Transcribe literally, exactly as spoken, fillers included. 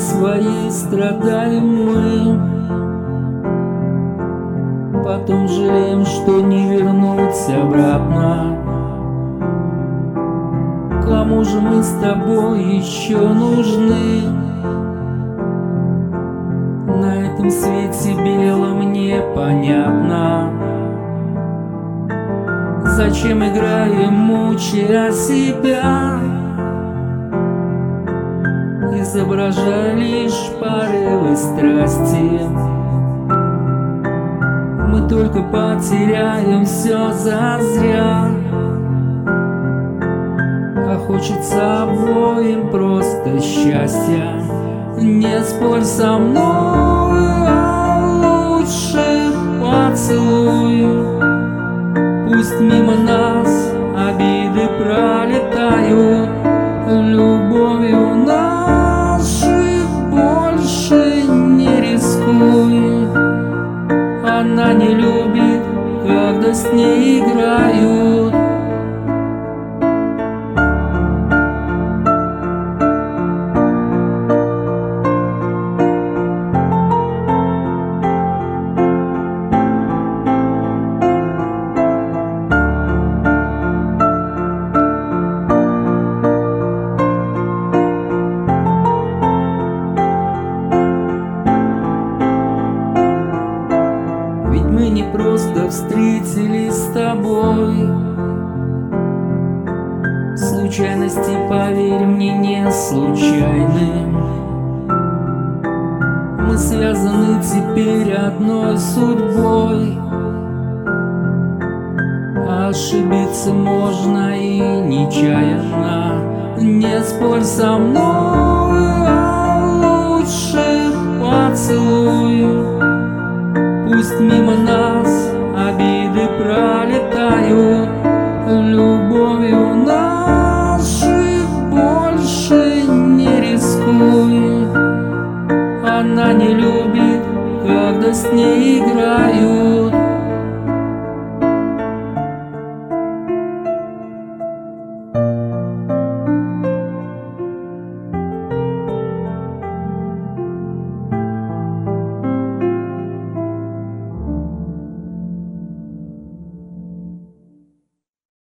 своей страдаем мы, потом жалеем, что не вернуться обратно. Кому же мы с тобой еще нужны? На этом свете белом непонятно, зачем играем, мучая себя, изображая лишь порывы страсти. Мы только потеряем все зазря, а хочется обоим просто счастья. Не спорь со мной, а лучше поцелуй. Пусть мимо нас обиды пролетают, любовью нашей больше не рискуй. Она не любит, когда с ней играют. Мы не просто встретились с тобой, случайности, поверь мне, не случайны. Мы связаны теперь одной судьбой, ошибиться можно и нечаянно. Не спорь со мной, а лучше поцелуй. Пусть мимо нас обиды пролетают, любовью нашей больше не рискуй. Она не любит, когда с ней играют.